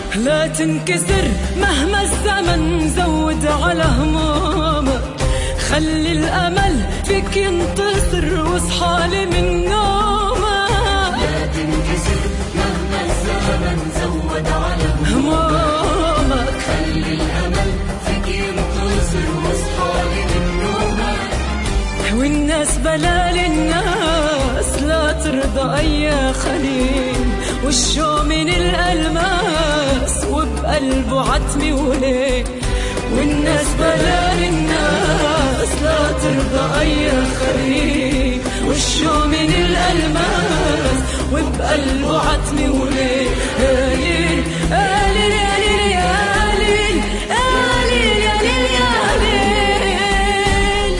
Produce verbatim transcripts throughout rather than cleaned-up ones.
لا تنكسر مهما الزمن زود على همومك، خلي الأمل فيك ينتصر واصحى لي من نومك. لا تنكسر مهما الزمن زود على همومك، خلي الأمل فيك ينتصر واصحى لي من نومك. والناس بلا للناس لا ترضى أي خليل، والشو من الألماس وبقلبه عتمي وليه. والناس بلا للناس لا ترضى أي خليل، والشو من الألماس وبقلبه عتمي وليه. قليل قليل قليل قليل قليل قليل قليل.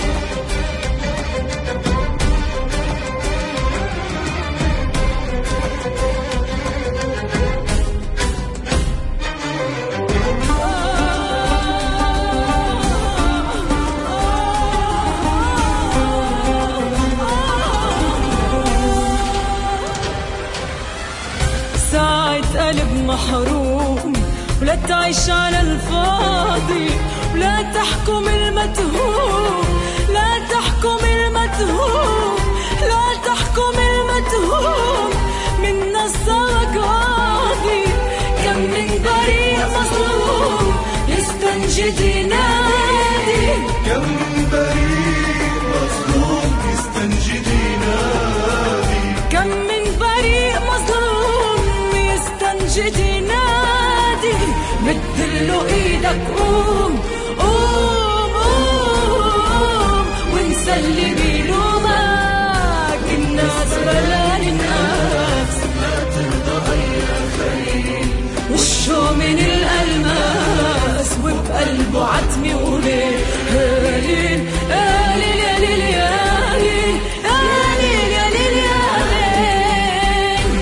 ساعة قلب محروم، ولا تعيش على الفاضي، ولا تحكم المتهوم، لا تحكم المتهوم، لا تحكم المتهوم. من نصك قاضي كم من بريء مظلوم يستنجد ينادي، كم من بريء مظلوم يستنجد ينادي، كم من بريء مظلوم يستنجد ينادي. مدله ايدك قوم قوم قوم وانسى اللي بيلومك. الناس بلا للناس لا ترضى أي خليل، والشو من الألماس وبقلبه عتمي وليه. قليل قليل قليل قليل قليل قليل قليل.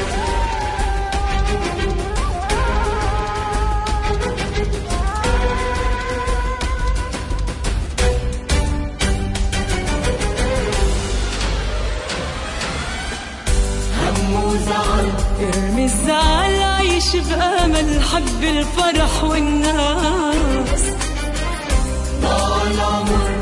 هم وزعل ارمي الزعل، عيش بأمل، حب الفرح والناس. طال عمر